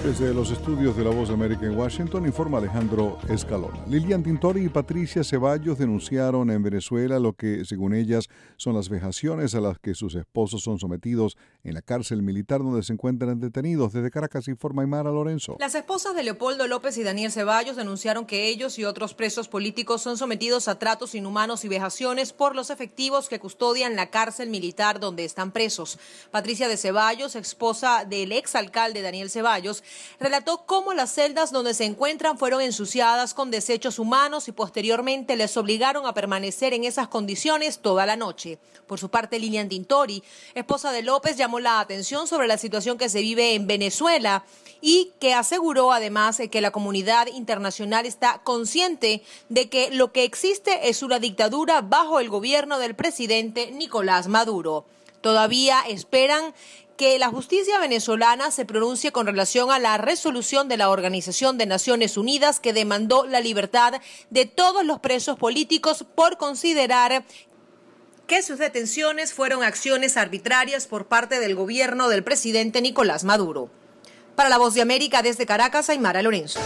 Desde los estudios de La Voz de América en Washington, informa Alejandro Escalona. Lilian Tintori y Patricia Ceballos denunciaron en Venezuela lo que, según ellas, son las vejaciones a las que sus esposos son sometidos en la cárcel militar donde se encuentran detenidos. Desde Caracas informa Aymara Lorenzo. Las esposas de Leopoldo López y Daniel Ceballos denunciaron que ellos y otros presos políticos son sometidos a tratos inhumanos y vejaciones por los efectivos que custodian la cárcel militar donde están presos. Patricia de Ceballos, esposa del exalcalde Daniel Ceballos, relató cómo las celdas donde se encuentran fueron ensuciadas con desechos humanos y posteriormente les obligaron a permanecer en esas condiciones toda la noche. Por su parte, Lilian Tintori, esposa de López, llamó la atención sobre la situación que se vive en Venezuela y que aseguró además que la comunidad internacional está consciente de que lo que existe es una dictadura bajo el gobierno del presidente Nicolás Maduro. Todavía esperan que la justicia venezolana se pronuncie con relación a la resolución de la Organización de Naciones Unidas que demandó la libertad de todos los presos políticos por considerar que sus detenciones fueron acciones arbitrarias por parte del gobierno del presidente Nicolás Maduro. Para La Voz de América, desde Caracas, Aymara Lorenzo.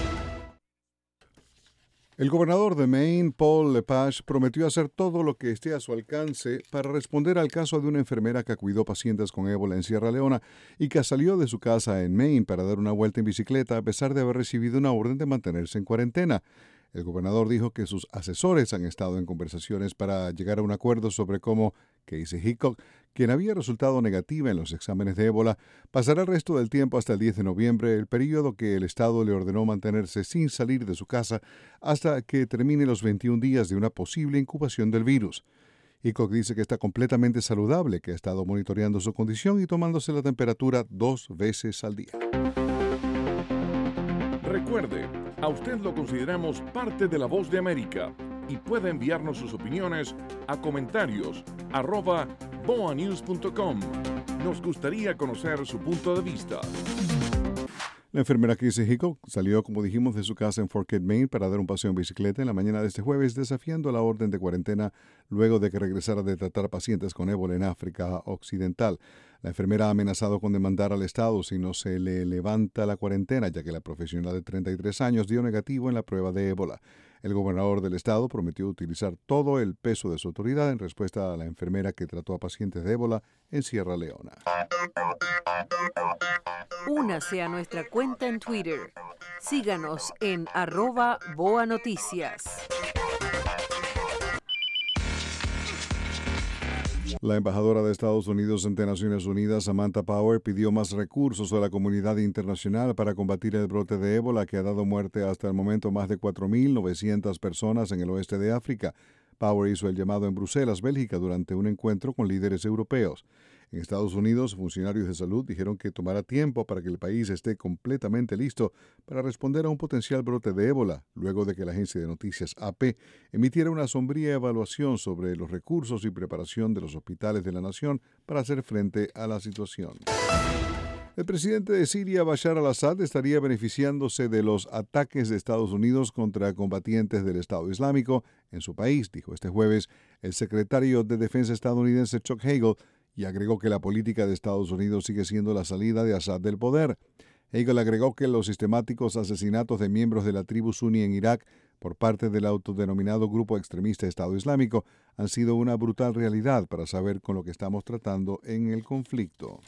El gobernador de Maine, Paul LePage, prometió hacer todo lo que esté a su alcance para responder al caso de una enfermera que cuidó pacientes con ébola en Sierra Leona y que salió de su casa en Maine para dar una vuelta en bicicleta a pesar de haber recibido una orden de mantenerse en cuarentena. El gobernador dijo que sus asesores han estado en conversaciones para llegar a un acuerdo sobre cómo Casey Hickok, quien había resultado negativa en los exámenes de ébola, pasará el resto del tiempo hasta el 10 de noviembre, el periodo que el Estado le ordenó mantenerse sin salir de su casa hasta que termine los 21 días de una posible incubación del virus. Hickok dice que está completamente saludable, que ha estado monitoreando su condición y tomándose la temperatura 2 veces al día. Recuerde, a usted lo consideramos parte de La Voz de América y puede enviarnos sus opiniones a comentarios@boanews.com. Nos gustaría conocer su punto de vista. La enfermera Casey Hickok salió, como dijimos, de su casa en Forked, Maine para dar un paseo en bicicleta en la mañana de este jueves, desafiando la orden de cuarentena luego de que regresara de tratar pacientes con ébola en África Occidental. La enfermera ha amenazado con demandar al Estado si no se le levanta la cuarentena, ya que la profesional de 33 años dio negativo en la prueba de ébola. El gobernador del estado prometió utilizar todo el peso de su autoridad en respuesta a la enfermera que trató a pacientes de ébola en Sierra Leona. Únase a nuestra cuenta en Twitter. Síganos en @BoaNoticias. La embajadora de Estados Unidos ante Naciones Unidas, Samantha Power, pidió más recursos a la comunidad internacional para combatir el brote de ébola que ha dado muerte hasta el momento a más de 4.900 personas en el oeste de África. Power hizo el llamado en Bruselas, Bélgica, durante un encuentro con líderes europeos. En Estados Unidos, funcionarios de salud dijeron que tomará tiempo para que el país esté completamente listo para responder a un potencial brote de ébola, luego de que la agencia de noticias AP emitiera una sombría evaluación sobre los recursos y preparación de los hospitales de la nación para hacer frente a la situación. El presidente de Siria, Bashar al-Assad, estaría beneficiándose de los ataques de Estados Unidos contra combatientes del Estado Islámico en su país, dijo este jueves el secretario de Defensa estadounidense Chuck Hagel, y agregó que la política de Estados Unidos sigue siendo la salida de Assad del poder. Hagel agregó que los sistemáticos asesinatos de miembros de la tribu suní en Irak por parte del autodenominado grupo extremista Estado Islámico han sido una brutal realidad para saber con lo que estamos tratando en el conflicto.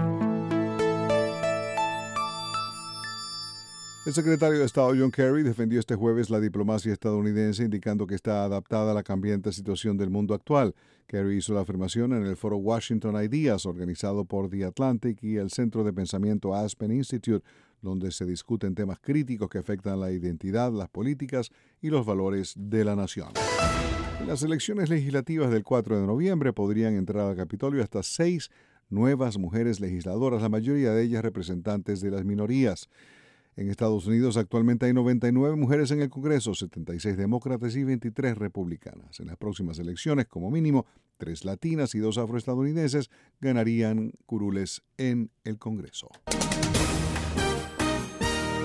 El secretario de Estado John Kerry defendió este jueves la diplomacia estadounidense, indicando que está adaptada a la cambiante situación del mundo actual. Kerry hizo la afirmación en el foro Washington Ideas, organizado por The Atlantic y el Centro de Pensamiento Aspen Institute, donde se discuten temas críticos que afectan la identidad, las políticas y los valores de la nación. En las elecciones legislativas del 4 de noviembre podrían entrar al Capitolio hasta 6 nuevas mujeres legisladoras, la mayoría de ellas representantes de las minorías. En Estados Unidos actualmente hay 99 mujeres en el Congreso, 76 demócratas y 23 republicanas. En las próximas elecciones, como mínimo, 3 latinas y 2 afroestadounidenses ganarían curules en el Congreso.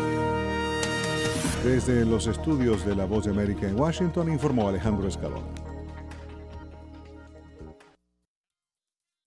Desde los estudios de La Voz de América en Washington, informó Alejandro Escalona.